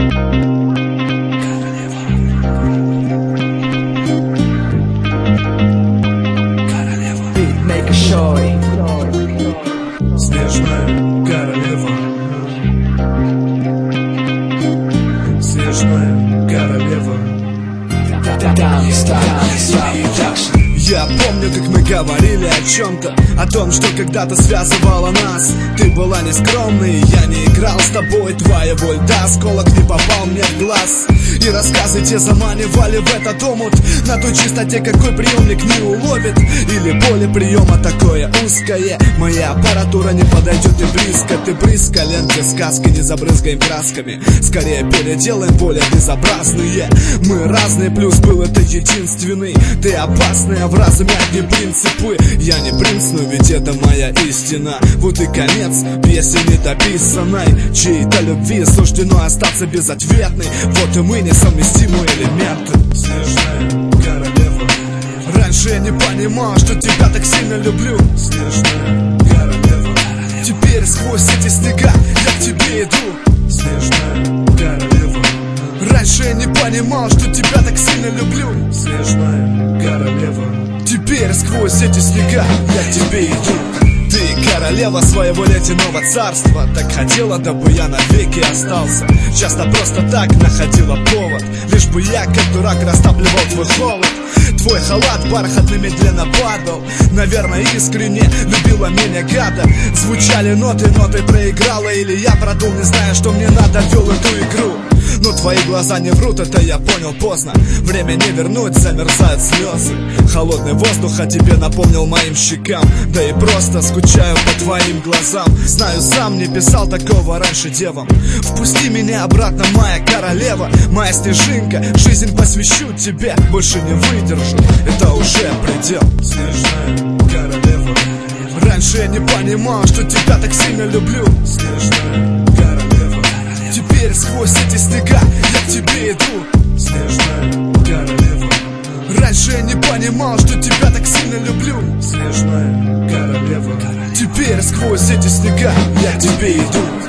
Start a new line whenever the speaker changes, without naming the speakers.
Снежная королева. Снежная королева. Я помню, как мы говорили о чем-то, о том, что когда-то связывало нас. Ты была нескромной, я не играл с тобой. Твоего льда осколок не попал мне в глаз. И рассказы те заманивали в этот омут. На той чистоте, какой приемник не уловит. Или поле приема такое узкое. Моя аппаратура не подойдет и близко. Ты близко, ленты сказки не забрызгаем красками. Скорее переделаем более безобразные. Мы разные, плюс был это единственный. Ты опасная, в разуме одни принципы. Я не принц, но ведь это моя истина. Вот и конец песни недописанной. Чьей-то любви суждено остаться безответной. Вот и мы несовместимые элементы. Снежная королева. Раньше я не понимал, что тебя так сильно люблю. Снежная королева. Теперь сквозь эти снега я к тебе иду. Снежная королева. Раньше я не понимал, что тебя так сильно люблю. Снежная королева. Теперь сквозь эти снега я к тебе иду. Ты королева своего ледяного царства. Так хотела, дабы я навеки остался. Часто просто так находила повод, лишь бы я, как дурак, растапливал твой холод. Твой халат бархатный медленно падал. Наверное, искренне любила меня гада. Звучали ноты, ноты проиграла. Или я продул, не зная, что мне надо, вел эту игру. Но твои глаза не врут, это я понял поздно. Время не вернуть, замерзают слезы. Холодный воздух о тебе напомнил моим щекам. Да и просто скучаю по твоим глазам. Знаю, сам не писал такого раньше девам. Впусти меня обратно, моя королева. Моя снежинка, жизнь посвящу тебе. Больше не выдержу, это уже предел. Снежная королева. Раньше я не понимал, что тебя так сильно люблю. Снежная королева. Теперь сквозь эти снега я к тебе иду. Снежная королева. Раньше я не понимал, что тебя так сильно люблю. Снежная королева. Теперь сквозь эти снега я к тебе иду.